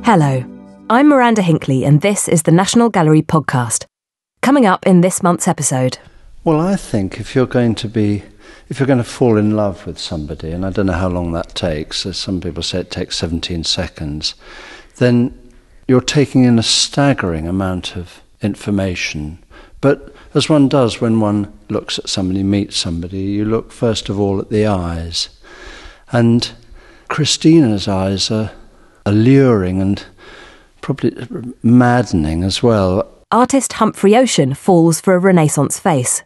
Hello, I'm Miranda Hinckley and this is the National Gallery podcast. Coming up in this month's episode. Well, I think if you're going to fall in love with somebody, and I don't know how long that takes, as some people say it takes 17 seconds, then you're taking in a staggering amount of information. But as one does when one looks at somebody, meets somebody, you look first of all at the eyes. And Christina's eyes are alluring and probably maddening as well. Artist Humphrey Ocean falls for a Renaissance face.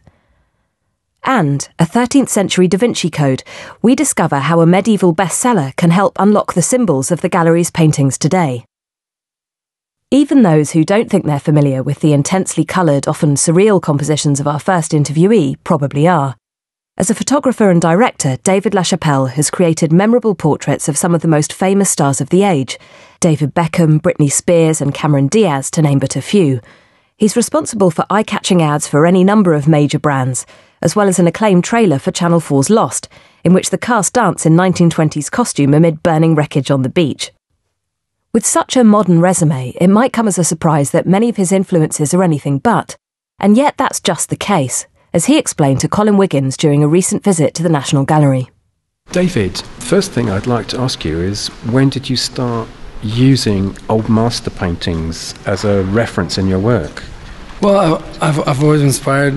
And a 13th century Da Vinci Code, we discover how a medieval bestseller can help unlock the symbols of the gallery's paintings today. Even those who don't think they're familiar with the intensely coloured, often surreal compositions of our first interviewee probably are. As a photographer and director, David LaChapelle has created memorable portraits of some of the most famous stars of the age, David Beckham, Britney Spears and Cameron Diaz, to name but a few. He's responsible for eye-catching ads for any number of major brands, as well as an acclaimed trailer for Channel 4's Lost, in which the cast dance in 1920s costume amid burning wreckage on the beach. With such a modern resume, it might come as a surprise that many of his influences are anything but, and yet that's just the case, as he explained to Colin Wiggins during a recent visit to the National Gallery. David, first thing I'd like to ask you is, when did you start using old master paintings as a reference in your work? Well, I've always been inspired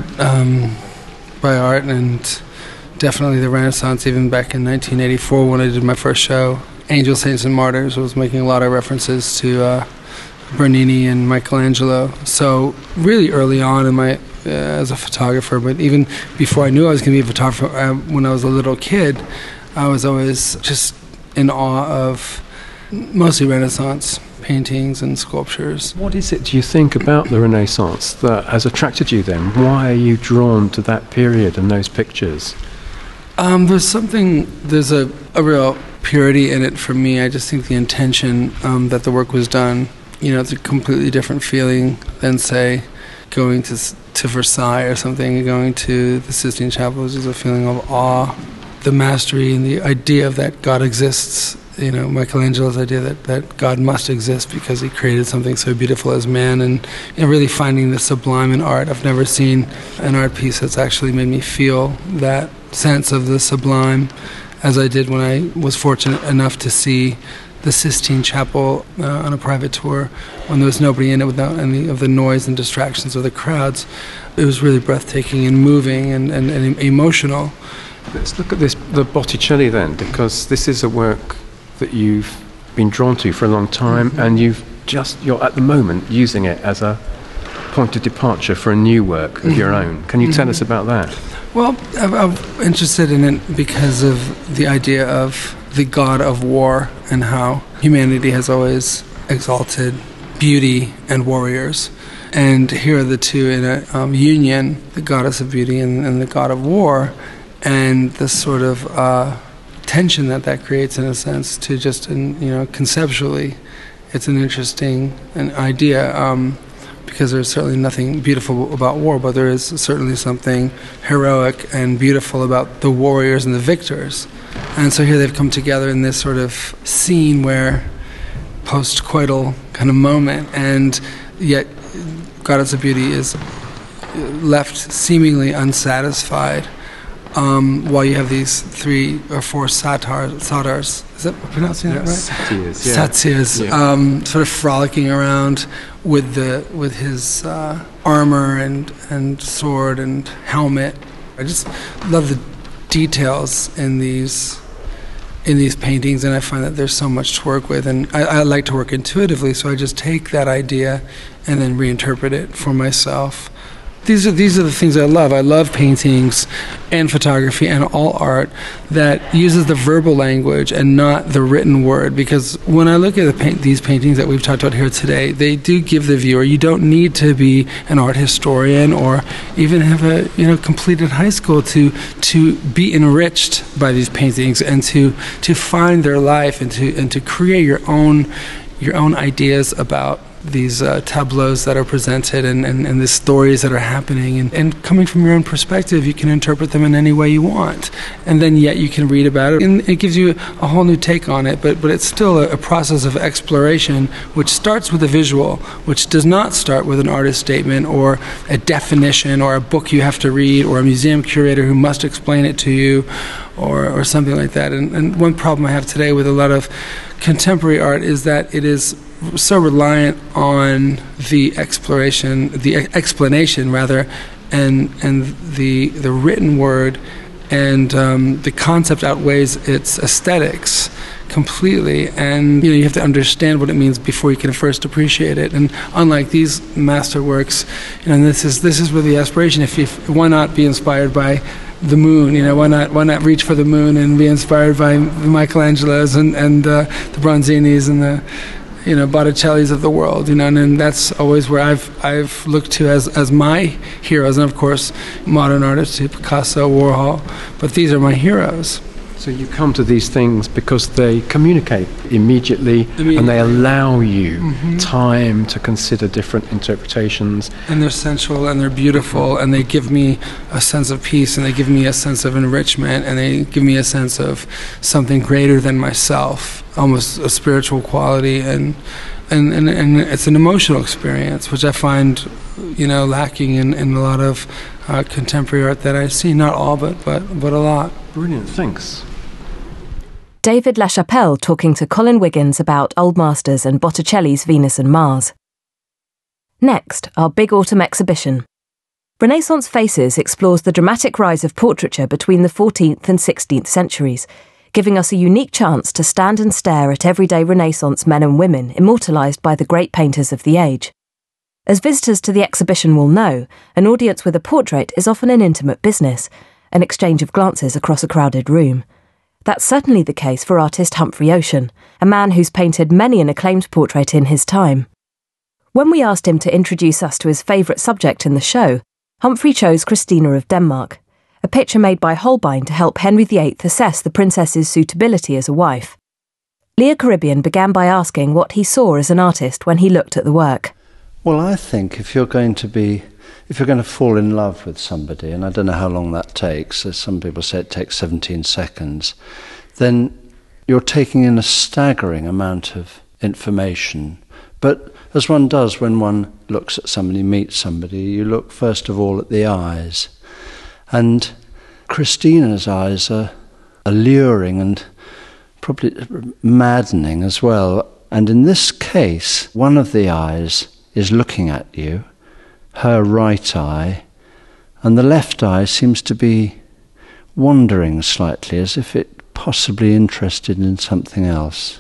by art, and definitely the Renaissance, even back in 1984 when I did my first show. Angels, Saints and Martyrs was making a lot of references to Bernini and Michelangelo. So really early on in my as a photographer, but even before I knew I was going to be a photographer, when I was a little kid, I was always just in awe of mostly Renaissance paintings and sculptures. What is it, do you think, about the Renaissance that has attracted you then? Why are you drawn to that period and those pictures? There's a real purity in it for me. I just think the intention that the work was done, it's a completely different feeling than, say, going to Versailles or something. Going to the Sistine Chapel is a feeling of awe, the mastery and the idea of that God exists. Michelangelo's idea that God must exist because he created something so beautiful as man, and really finding the sublime in art. I've never seen an art piece that's actually made me feel that sense of the sublime as I did when I was fortunate enough to see the Sistine Chapel on a private tour when there was nobody in it, without any of the noise and distractions of the crowds. It was really breathtaking and moving and emotional. Let's look at the Botticelli then, because this is a work that you've been drawn to for a long time, and you're at the moment using it as a point of departure for a new work of your own. Can you tell us about that? Well, I'm interested in it because of the idea of the god of war and how humanity has always exalted beauty and warriors. And here are the two in a union, the goddess of beauty and the god of war, and the sort of tension that creates, in a sense, to just, conceptually, it's an interesting idea, because there's certainly nothing beautiful about war, but there is certainly something heroic and beautiful about the warriors and the victors. And so here they've come together in this sort of scene where post-coital kind of moment, and yet Goddess of Beauty is left seemingly unsatisfied, while you have these 3 or 4 satyrs. Is that pronouncing that right? Satyrs, yeah. Satyrs, yeah. Sort of frolicking around with his armor and sword and helmet. I just love the details in these paintings, and I find that there's so much to work with. And I like to work intuitively, so I just take that idea and then reinterpret it for myself. These are the things I love. I love paintings and photography and all art that uses the verbal language and not the written word. Because when I look at these paintings that we've talked about here today, they do give the viewer, you don't need to be an art historian or even have completed high school to be enriched by these paintings and to find their life and to create your own ideas about tableaus that are presented and the stories that are happening. And coming from your own perspective, you can interpret them in any way you want. And then yet you can read about it, and it gives you a whole new take on it. But it's still a process of exploration, which starts with a visual, which does not start with an artist statement or a definition or a book you have to read or a museum curator who must explain it to you or something like that. And one problem I have today with a lot of contemporary art is that it is so reliant on the explanation rather, and the written word, and the concept outweighs its aesthetics completely, and you have to understand what it means before you can first appreciate it. And unlike these masterworks, this is really the aspiration. Why not be inspired by the moon? Why not reach for the moon and be inspired by the Michelangelos and the Bronzinis and the Botticellis of the world? And that's always where I've looked to as my heroes, and of course modern artists, Picasso, Warhol, but these are my heroes. So you come to these things because they communicate immediately. And they allow you time to consider different interpretations. And they're sensual and they're beautiful, and they give me a sense of peace, and they give me a sense of enrichment, and they give me a sense of something greater than myself, almost a spiritual quality, and it's an emotional experience, which I find lacking in a lot of contemporary art that I see. Not all, but a lot. Brilliant, thanks. David LaChapelle talking to Colin Wiggins about Old Masters and Botticelli's Venus and Mars. Next, our Big Autumn exhibition. Renaissance Faces explores the dramatic rise of portraiture between the 14th and 16th centuries, giving us a unique chance to stand and stare at everyday Renaissance men and women immortalised by the great painters of the age. As visitors to the exhibition will know, an audience with a portrait is often an intimate business, an exchange of glances across a crowded room. That's certainly the case for artist Humphrey Ocean, a man who's painted many an acclaimed portrait in his time. When we asked him to introduce us to his favourite subject in the show, Humphrey chose Christina of Denmark, a picture made by Holbein to help Henry VIII assess the princess's suitability as a wife. Leah Caribbean began by asking what he saw as an artist when he looked at the work. Well, I think if you're going to fall in love with somebody, and I don't know how long that takes, as some people say it takes 17 seconds, then you're taking in a staggering amount of information. But as one does when one looks at somebody, meets somebody, you look first of all at the eyes. And Christina's eyes are alluring and probably maddening as well. And in this case, one of the eyes is looking at you, her right eye, and the left eye seems to be wandering slightly, as if it possibly interested in something else.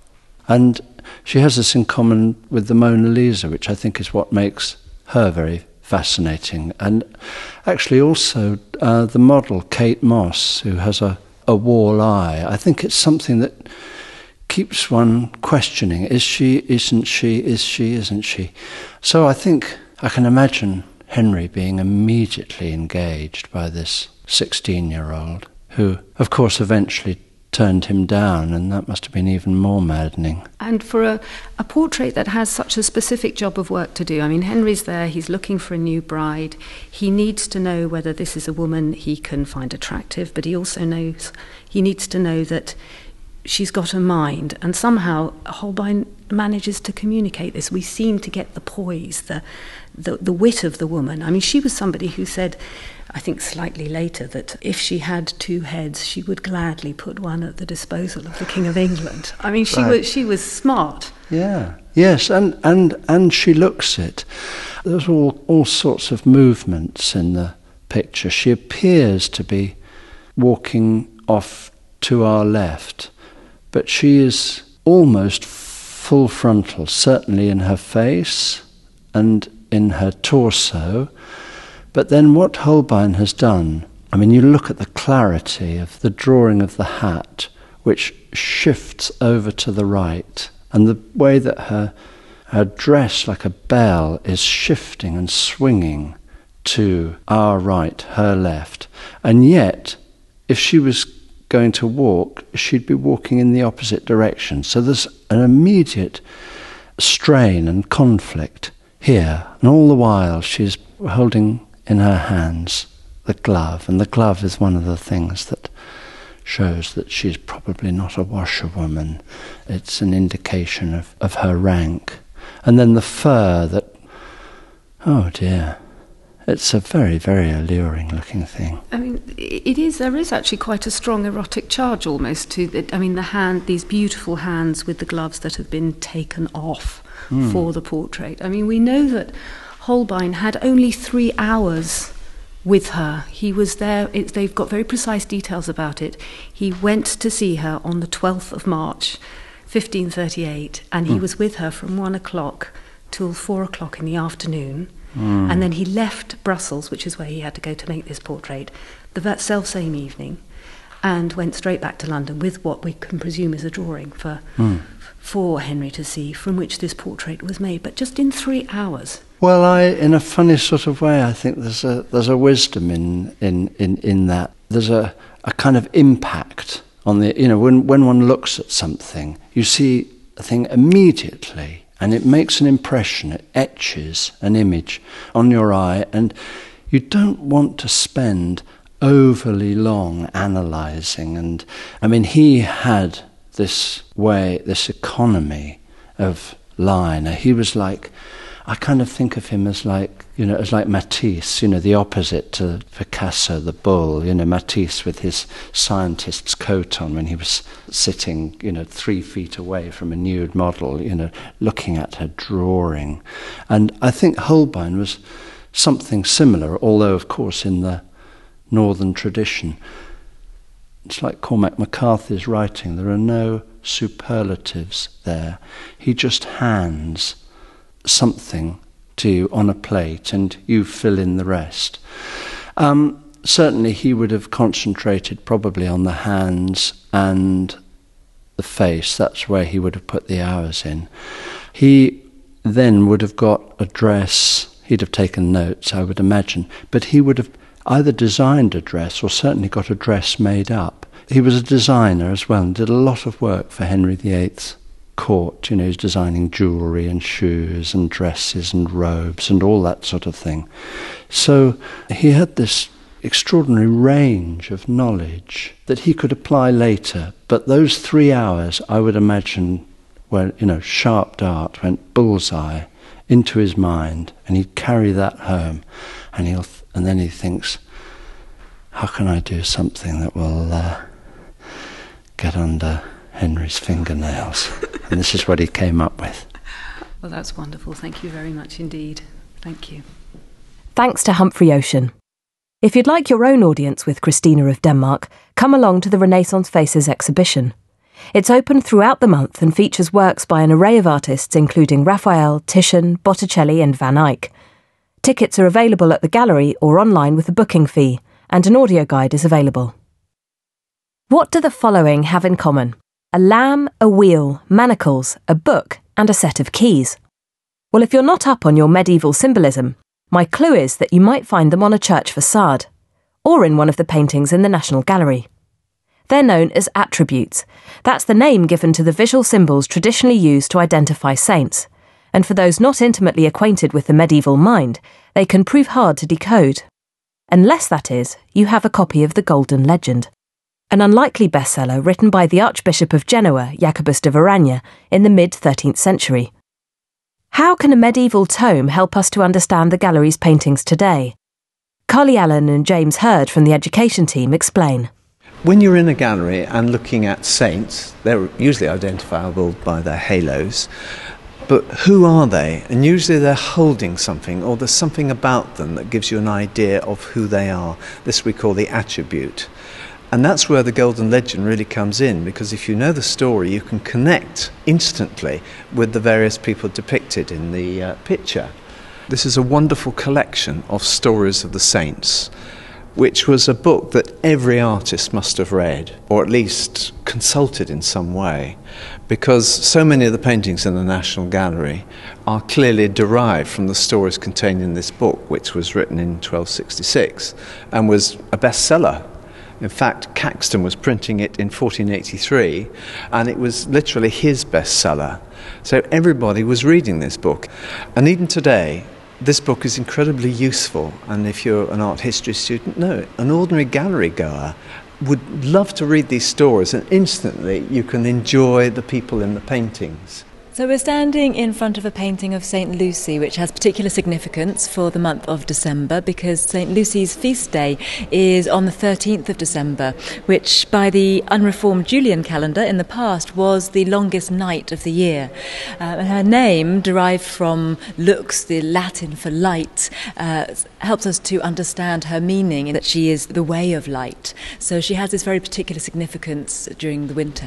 And she has this in common with the Mona Lisa, which I think is what makes her very fascinating. And actually also the model, Kate Moss, who has a wall eye. I think it's something that keeps one questioning. Is she, isn't she, is she, isn't she? So I think I can imagine Henry being immediately engaged by this 16-year-old, who, of course, eventually turned him down, and that must have been even more maddening. And for a portrait that has such a specific job of work to do, I mean, Henry's there, he's looking for a new bride, he needs to know whether this is a woman he can find attractive, but he also knows, he needs to know that she's got a mind, and somehow Holbein manages to communicate this. We seem to get the poise, the wit of the woman. I mean, she was somebody who said, I think slightly later, that if she had two heads, she would gladly put one at the disposal of the King of England. I mean, she was smart. Yeah, yes, and she looks it. There's all sorts of movements in the picture. She appears to be walking off to our left, but she is almost full frontal, certainly in her face and in her torso. But then what Holbein has done, I mean, you look at the clarity of the drawing of the hat, which shifts over to the right, and the way that her dress, like a bell, is shifting and swinging to our right, her left. And yet, if she was going to walk, she'd be walking in the opposite direction. So there's an immediate strain and conflict here. And all the while she's holding in her hands the glove, and the glove is one of the things that shows that she's probably not a washerwoman. It's an indication of her rank. And then the fur that, oh dear, it's a very, very alluring looking thing. I mean, there is actually quite a strong erotic charge almost to it. I mean, the hand, these beautiful hands with the gloves that have been taken off for the portrait. I mean, we know that Holbein had only 3 hours with her. He was there, they've got very precise details about it. He went to see her on the 12th of March, 1538, and he was with her from 1 o'clock till 4 o'clock in the afternoon. And then he left Brussels, which is where he had to go to make this portrait, that self-same evening, and went straight back to London with what we can presume is a drawing for Henry to see, from which this portrait was made, but just in 3 hours. Well, in a funny sort of way, I think there's a wisdom in that. There's a kind of impact on the, when one looks at something, you see a thing immediately, and it makes an impression, it etches an image on your eye, and you don't want to spend overly long analysing. And I mean, he had this way, this economy of line. He was like, I kind of think of him as like, as like Matisse, the opposite to Picasso, the bull, Matisse with his scientist's coat on when he was sitting, 3 feet away from a nude model, looking at her drawing. And I think Holbein was something similar, although, of course, in the northern tradition. It's like Cormac McCarthy's writing. There are no superlatives there. He just hands something to you on a plate and you fill in the rest. Certainly he would have concentrated probably on the hands and the face. That's where he would have put the hours in. He then would have got a dress. He'd have taken notes, I would imagine, but he would have either designed a dress or certainly got a dress made up. He was a designer as well and did a lot of work for Henry VIII's court. He's designing jewellery and shoes and dresses and robes and all that sort of thing. So he had this extraordinary range of knowledge that he could apply later. But those 3 hours, I would imagine, were, sharp dart, went bullseye into his mind, and he'd carry that home, and then he thinks, how can I do something that will get under Henry's fingernails? And this is what he came up with. Well, that's wonderful. Thank you very much indeed. Thank you. Thanks to Humphrey Ocean. If you'd like your own audience with Christina of Denmark, come along to the Renaissance Faces exhibition. It's open throughout the month and features works by an array of artists including Raphael, Titian, Botticelli and Van Eyck. Tickets are available at the gallery or online with a booking fee, and an audio guide is available. What do the following have in common? A lamb, a wheel, manacles, a book, and a set of keys. Well, if you're not up on your medieval symbolism, my clue is that you might find them on a church facade, or in one of the paintings in the National Gallery. They're known as attributes. That's the name given to the visual symbols traditionally used to identify saints, and for those not intimately acquainted with the medieval mind, they can prove hard to decode. Unless, that is, you have a copy of the Golden Legend, an unlikely bestseller written by the Archbishop of Genoa, Jacobus de Varagna, in the mid-13th century. How can a medieval tome help us to understand the gallery's paintings today? Carly Allen and James Hurd from the education team explain. When you're in a gallery and looking at saints, they're usually identifiable by their halos, but who are they? And usually they're holding something, or there's something about them that gives you an idea of who they are. This we call the attribute. And that's where the Golden Legend really comes in, because if you know the story, you can connect instantly with the various people depicted in the picture. This is a wonderful collection of stories of the saints, which was a book that every artist must have read, or at least consulted in some way, because so many of the paintings in the National Gallery are clearly derived from the stories contained in this book, which was written in 1266 and was a bestseller. In fact, Caxton was printing it in 1483, and it was literally his bestseller. So everybody was reading this book. And even today, this book is incredibly useful. And if you're an art history student, no, an ordinary gallery goer would love to read these stories, and instantly you can enjoy the people in the paintings. So we're standing in front of a painting of St. Lucy, which has particular significance for the month of December, because St. Lucy's feast day is on the 13th of December, which by the unreformed Julian calendar in the past was the longest night of the year. And her name, derived from lux, the Latin for light, helps us to understand her meaning, that she is the way of light. So she has this very particular significance during the winter.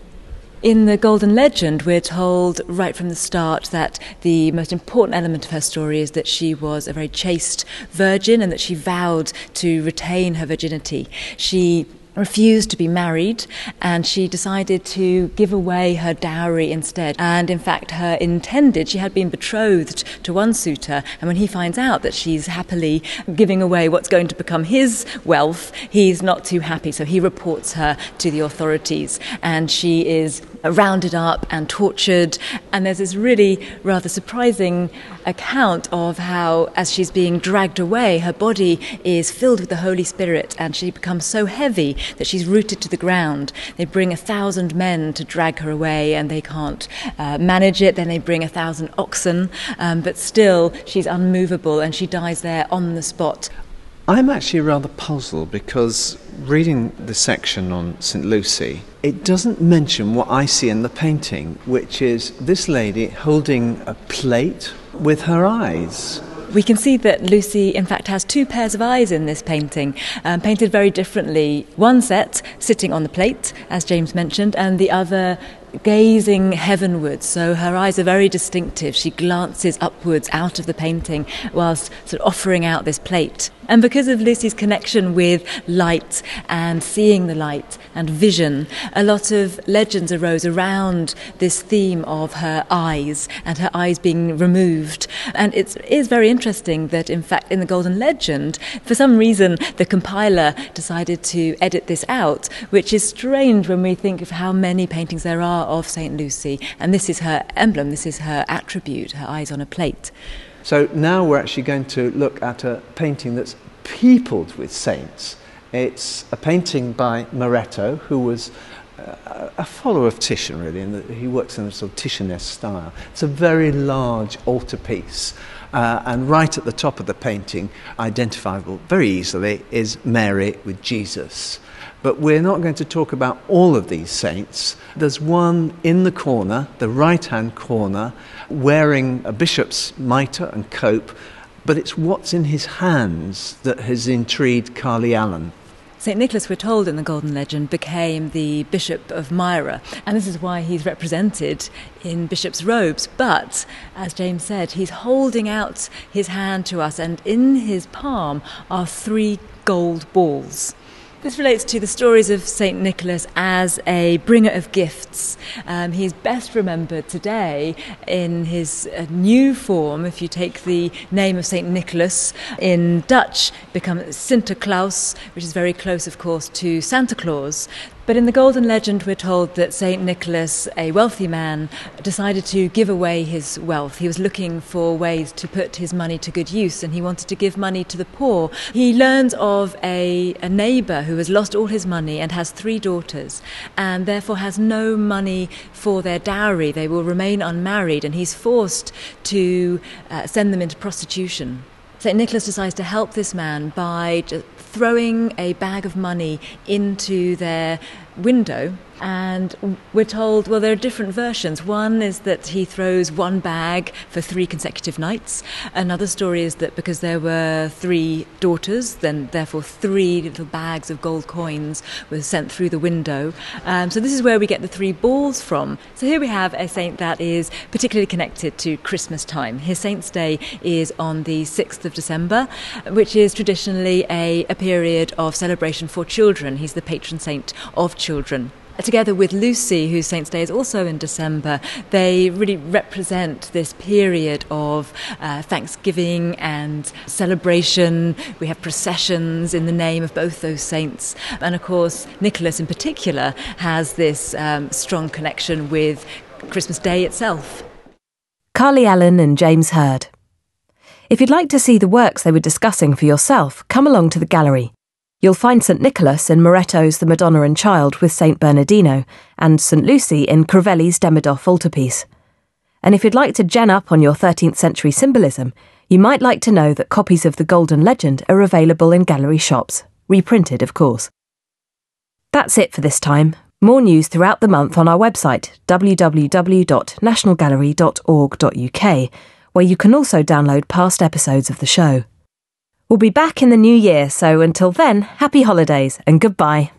In the Golden Legend, we're told right from the start that the most important element of her story is that she was a very chaste virgin and that she vowed to retain her virginity. She refused to be married, and she decided to give away her dowry instead. And in fact, she had been betrothed to one suitor, and when he finds out that she's happily giving away what's going to become his wealth, he's not too happy, so he reports her to the authorities, and she is rounded up and tortured. And there's this really rather surprising account of how, as she's being dragged away, her body is filled with the Holy Spirit, and she becomes so heavy that she's rooted to the ground. They bring 1,000 men to drag her away, and they can't manage it. Then they bring 1,000 oxen, but still she's unmovable, and she dies there on the spot. I'm actually rather puzzled, because reading the section on St. Lucy, it doesn't mention what I see in the painting, which is this lady holding a plate with her eyes. We can see that Lucy, in fact, has two pairs of eyes in this painting, painted very differently. One set sitting on the plate, as James mentioned, and the other gazing heavenwards. So her eyes are very distinctive. She glances upwards out of the painting whilst sort of offering out this plate. And because of Lucy's connection with light and seeing the light and vision, a lot of legends arose around this theme of her eyes and her eyes being removed. And it is very interesting that, in fact, in the Golden Legend, for some reason, the compiler decided to edit this out, which is strange when we think of how many paintings there are of St. Lucy. And this is her emblem, this is her attribute, her eyes on a plate. So now we're actually going to look at a painting that's peopled with saints. It's a painting by Moretto, who was a follower of Titian, really, and he works in a sort of Titianesque style. It's a very large altarpiece, and right at the top of the painting, identifiable very easily, is Mary with Jesus. But we're not going to talk about all of these saints. There's one in the corner, the right-hand corner, wearing a bishop's mitre and cope, but it's what's in his hands that has intrigued Carly Allen. St. Nicholas, we're told in the Golden Legend, became the Bishop of Myra, and this is why he's represented in bishop's robes. But, as James said, he's holding out his hand to us, and in his palm are 3 gold balls. This relates to the stories of St. Nicholas as a bringer of gifts. He's best remembered today in his new form. If you take the name of St. Nicholas, in Dutch becomes Sinterklaas, which is very close, of course, to Santa Claus. But in the Golden Legend, we're told that St. Nicholas, a wealthy man, decided to give away his wealth. He was looking for ways to put his money to good use, and he wanted to give money to the poor. He learns of a neighbour who has lost all his money and has 3 daughters, and therefore has no money for their dowry. They will remain unmarried, and he's forced to send them into prostitution. St. Nicholas decides to help this man by just throwing a bag of money into their window, and we're told, well, there are different versions. One is that he throws 1 bag for 3 consecutive nights. Another story is that because there were 3 daughters, then therefore 3 little bags of gold coins were sent through the window. So this is where we get the 3 balls from. So here we have a saint that is particularly connected to Christmas time. His saint's day is on the 6th of December, which is traditionally a period of celebration for children. He's the patron saint of children. Together with Lucy, whose Saint's Day is also in December, they really represent this period of thanksgiving and celebration. We have processions in the name of both those saints. And of course, Nicholas in particular has this strong connection with Christmas Day itself. Carly Allen and James Hurd. If you'd like to see the works they were discussing for yourself, come along to the gallery. You'll find St Nicholas in Moretto's The Madonna and Child with St Bernardino, and St Lucy in Crivelli's Demidov altarpiece. And if you'd like to gen up on your 13th century symbolism, you might like to know that copies of The Golden Legend are available in gallery shops, reprinted of course. That's it for this time. More news throughout the month on our website, www.nationalgallery.org.uk, where you can also download past episodes of the show. We'll be back in the new year, so until then, happy holidays and goodbye.